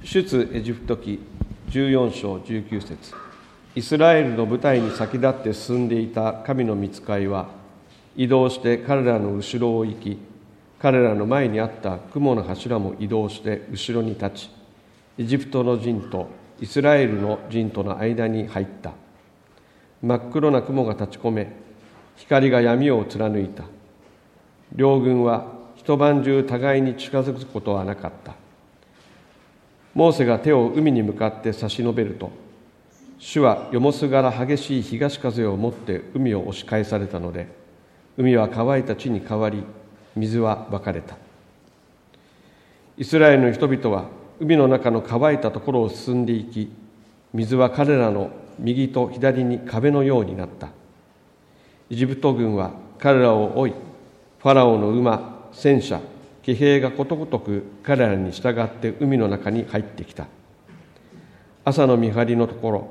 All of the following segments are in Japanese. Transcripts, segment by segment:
出エジプト記14章19節。イスラエルの部隊に先立って進んでいた神の御使いは移動して彼らの後ろを行き、彼らの前にあった雲の柱も移動して後ろに立ち、エジプトの陣とイスラエルの陣との間に入った。真っ黒な雲が立ち込め、光が闇を貫いた。両軍は一晩中互いに近づくことはなかった。モーセが手を海に向かって差し伸べると、主はよもすがら激しい東風をもって海を押し返されたので、海は乾いた地に変わり、水は分かれた。イスラエルの人々は海の中の乾いたところを進んでいき、水は彼らの右と左に壁のようになった。エジプト軍は彼らを追い、ファラオの馬、戦車、騎兵がことごとく彼らに従って海の中に入ってきた。朝の見張りの頃、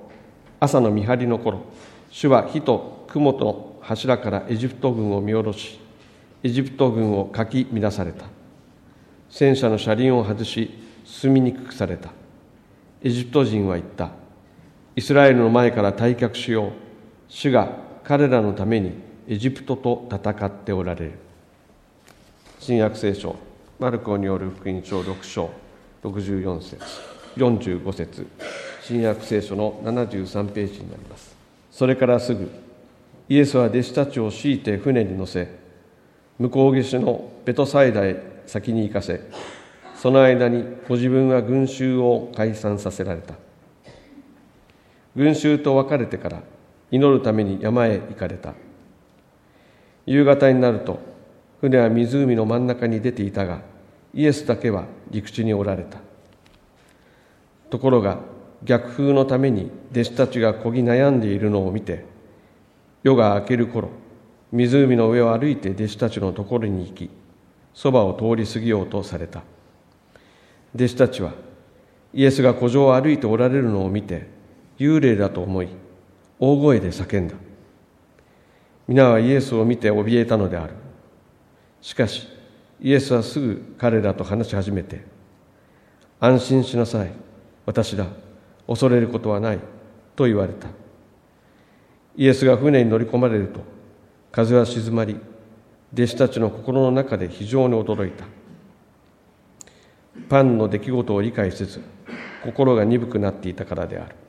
主は火と雲と柱からエジプト軍を見下ろし、エジプト軍をかき乱された。戦車の車輪を外し、進みにくくされた。エジプト人は言った。イスラエルの前から退却しよう。主が彼らのためにエジプトと戦っておられる。新約聖書マルコによる福音書6章64節45節、新約聖書の73ページになります。それからすぐイエスは弟子たちを強いて船に乗せ、向こう岸のベトサイダへ先に行かせ、その間にご自分は群衆を解散させられた。群衆と別れてから祈るために山へ行かれた。夕方になると船は湖の真ん中に出ていたが、イエスだけは陸地におられた。ところが逆風のために弟子たちがこぎ悩んでいるのを見て、夜が明ける頃、湖の上を歩いて弟子たちのところに行き、そばを通り過ぎようとされた。弟子たちはイエスが湖上を歩いておられるのを見て、幽霊だと思い、大声で叫んだ。皆はイエスを見て怯えたのである。しかしイエスはすぐ彼らと話し始めて、安心しなさい、私だ、恐れることはないと言われた。イエスが船に乗り込まれると、風は静まり、弟子たちの心の中で非常に驚いた。パンの出来事を理解せず、心が鈍くなっていたからである。